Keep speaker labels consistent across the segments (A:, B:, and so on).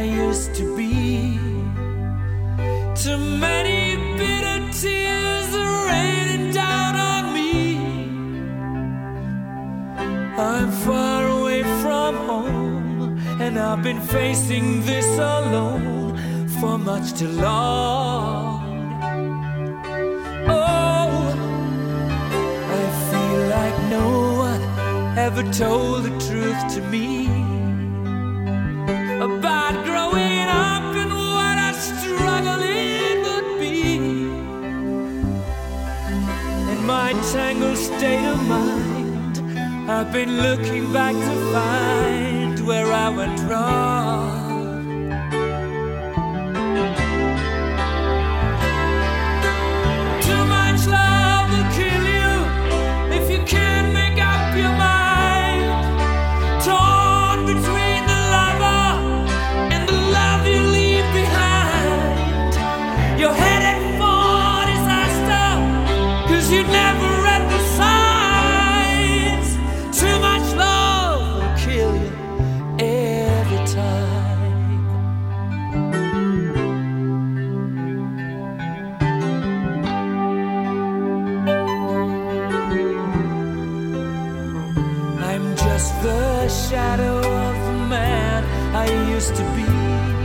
A: used to be. Too many bitter tears are raining down on me. I'm far away from home, and I've been facing this alone for much too long. Oh, I feel like no one ever told the truth to me about growing up and what a struggle it would be. In my tangled state of mind, I've been looking back to find where I went wrong. Too much love will kill you if you can't make up your mind. Torn between the lover and the love you leave behind. You're headed for disaster, 'cause you never read the signs. Too much love will kill you every time. I'm just the shadow of the man I used to be,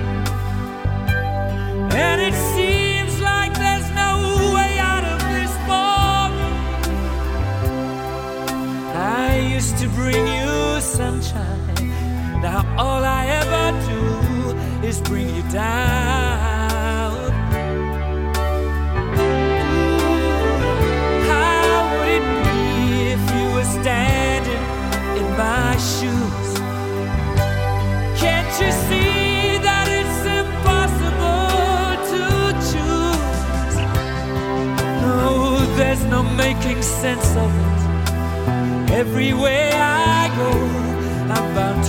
A: and it seems like there's no way out of this for me. I used to bring you sunshine, now all I ever do is bring you down. How would it be if you were standing in my shoes? Can't you see that it's impossible to choose? No, there's no making sense of it. Everywhere I go, I'm bound